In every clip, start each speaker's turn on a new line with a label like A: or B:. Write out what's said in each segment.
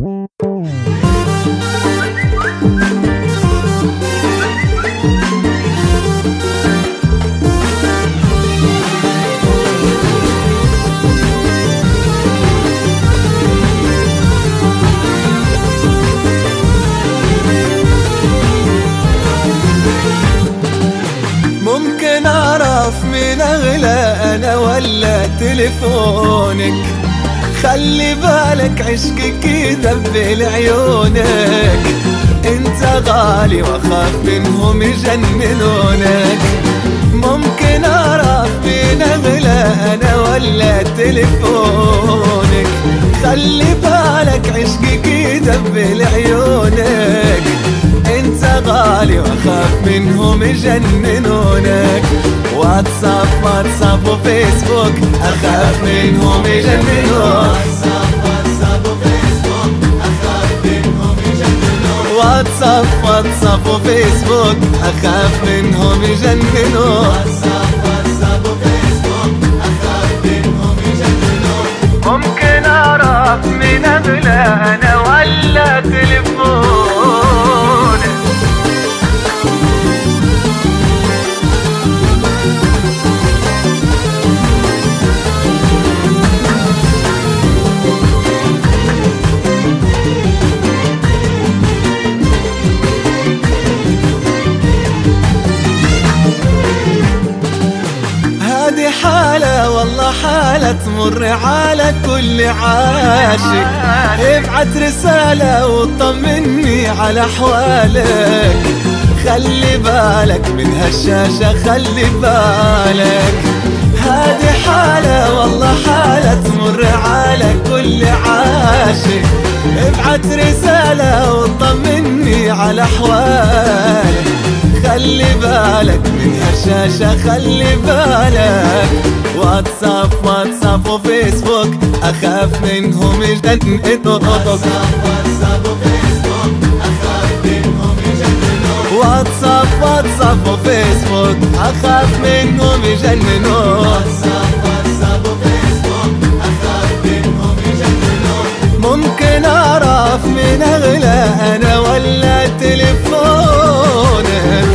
A: ممكن اعرف مين اغلى انا ولا تليفونك؟ خلي بالك عشقك يدبل عيونك، انت غالي واخاف منهم يجننونك. ممكن اعرف مين اغلى انا ولا تليفونك؟ خلي بالك عشقك يدبل عيونك، انت غالي واخاف منهم يجننونك. واتساب وفيسبوك اخاف منهم يجننونك. واتساب وفيسبوك اخاف منهم يجننونك. ممكن اعرف مين اغلى انا ولا تليفونك؟ هذه حالة والله حالة تمر على كل عاشق. ابعت رسالة وطمني على أحوالك، خلي بالك من هالشاشة خلي بالك. هذه حالة والله حالة تمر على كل عاشق. ابعت رسالة وطمني على أحوالك، خلي بالك من هالشاشة خلي بالك. واتساب وفيسبوك اخاف منهم يجننونك. واتساب وفيسبوك اخاف منهم يجننونك. ممكن اعرف من اغلى انا ولا تليفونك؟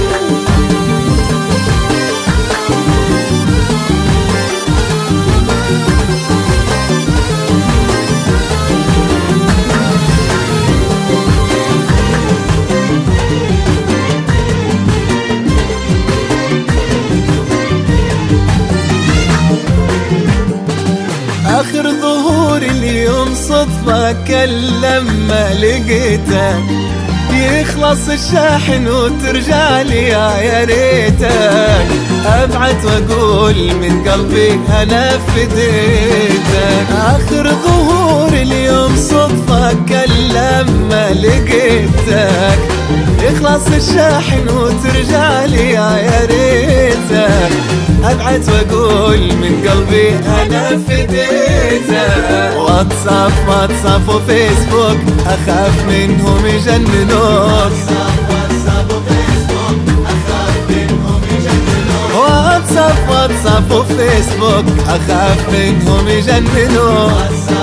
A: آخر ظهور اليوم صدفة لما لقيتك، يخلص الشاحن وترجع لي يا ريتك. أبعت وأقول من قلبي أنا فديتك. آخر ظهور اليوم صدفة لما لقيتك، يخلص الشاحن وترجع لي يا ريتك. أبعت وأقول من قلبي أنا فديتك. واتساب وفيسبوك أخاف منهم يجننوك. واتساب وفيسبوك أخاف منهم يجننوك.